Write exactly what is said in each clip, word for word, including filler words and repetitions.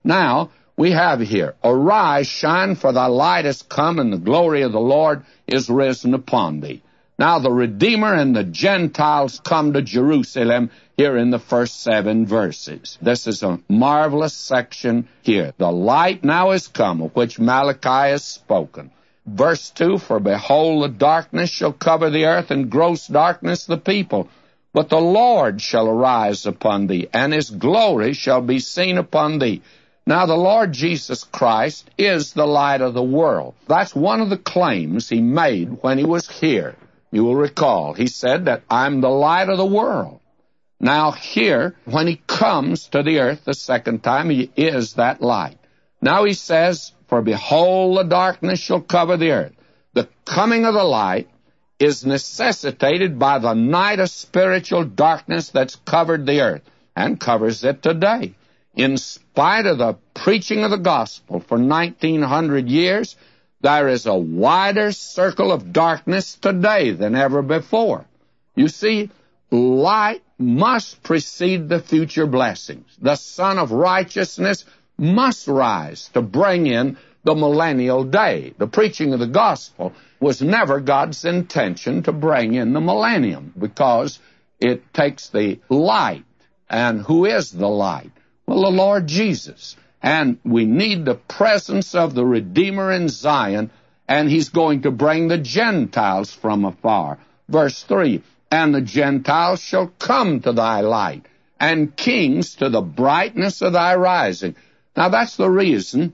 Now, we have here, arise, shine, for thy light is come, and the glory of the Lord is risen upon thee. Now, the Redeemer and the Gentiles come to Jerusalem here in the first seven verses. This is a marvelous section here. The light now is come, of which Malachi has spoken. Verse two, for behold, the darkness shall cover the earth, and gross darkness the people. But the Lord shall arise upon thee, and his glory shall be seen upon thee. Now, the Lord Jesus Christ is the light of the world. That's one of the claims he made when he was here. You will recall, he said that I'm the light of the world. Now, here, when he comes to the earth the second time, he is that light. Now he says, for behold, the darkness shall cover the earth. The coming of the light is necessitated by the night of spiritual darkness that's covered the earth, and covers it today. In spite of the preaching of the gospel for nineteen hundred years, there is a wider circle of darkness today than ever before. You see, light must precede the future blessings. The Son of Righteousness must rise to bring in the millennial day. The preaching of the gospel was never God's intention to bring in the millennium, because it takes the light. And who is the light? Well, the Lord Jesus. And we need the presence of the Redeemer in Zion, and he's going to bring the Gentiles from afar. Verse three, and the Gentiles shall come to thy light, and kings to the brightness of thy rising. Now, that's the reason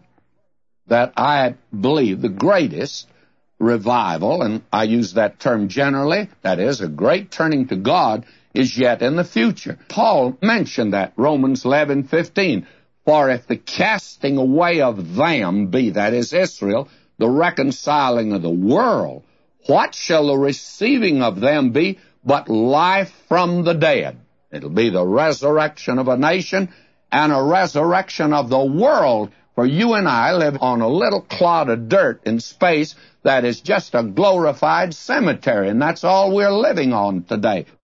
that I believe the greatest revival, and I use that term generally, that is, a great turning to God, is yet in the future. Paul mentioned that, Romans eleven fifteen. For if the casting away of them be, that is Israel, the reconciling of the world, what shall the receiving of them be but life from the dead? It'll be the resurrection of a nation and a resurrection of the world. For you and I live on a little clod of dirt in space that is just a glorified cemetery, and that's all we're living on today.